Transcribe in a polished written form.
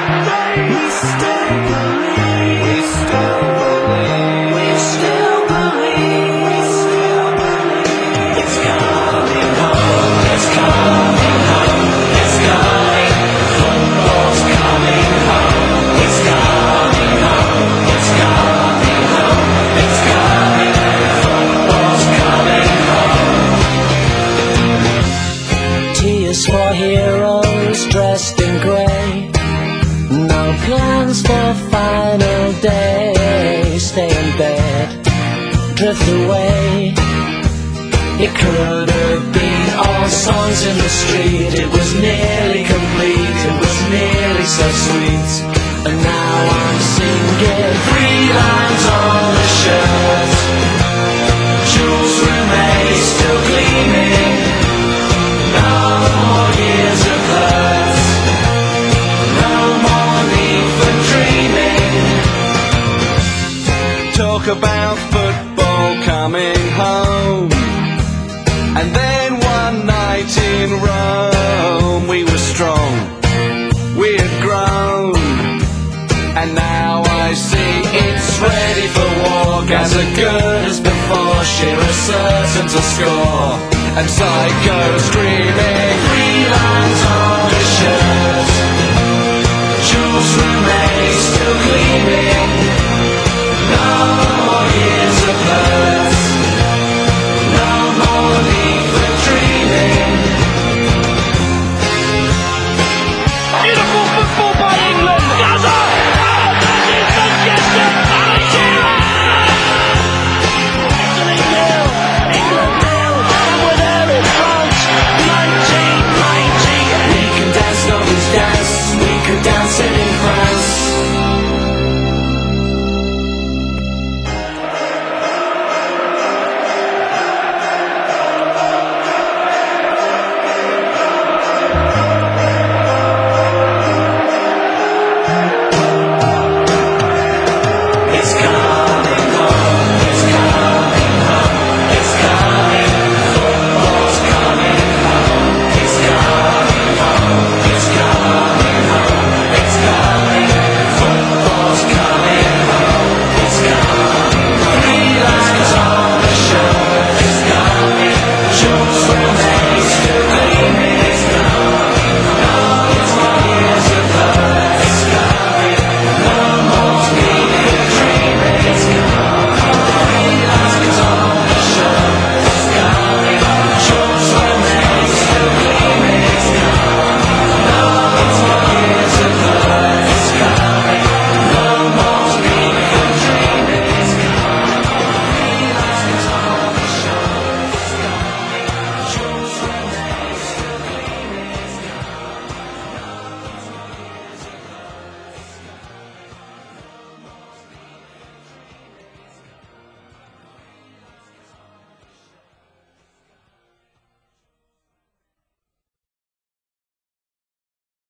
We still believe. We still believe. We still believe. We still believe. It's coming home. It's coming home. It's coming. Football's coming home. It's coming home. It's coming home. It's coming. Football's coming home. Tears for heroes dressed in grey. No plans for final day. Stay in bed, drift away. It could have been all songs in the street. It was nearly complete. It was nearly so sweet. And now I'm singing 3 lines on the shirt. Jules Rimet still gleaming. No more years of hurt. No more need for dreaming. Talk about football coming home. And then one night in Rome, we were strong, we had grown. And now I see it's ready for war. Gaza good as before, Shearer certain to score. And Psycho screaming